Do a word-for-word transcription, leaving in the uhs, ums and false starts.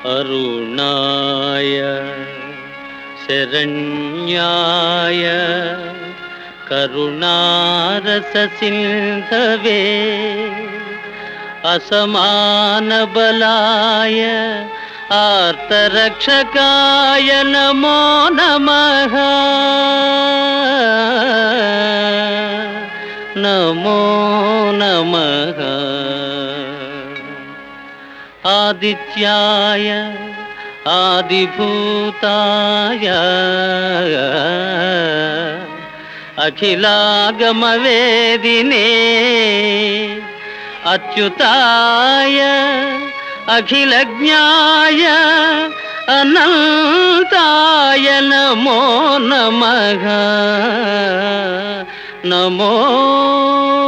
అరుణాయ శరణ్యాయ కరుణారస సింధవే అసమాన బలాయ ఆర్తరక్షకాయ నమో నమః నమో నమః ఆదిత్యాయ ఆదిభూతాయ అఖిలాగమవేదినే అచ్యుతాయ అఖిలజ్ఞాయ అనంతాయ నమో నమః నమో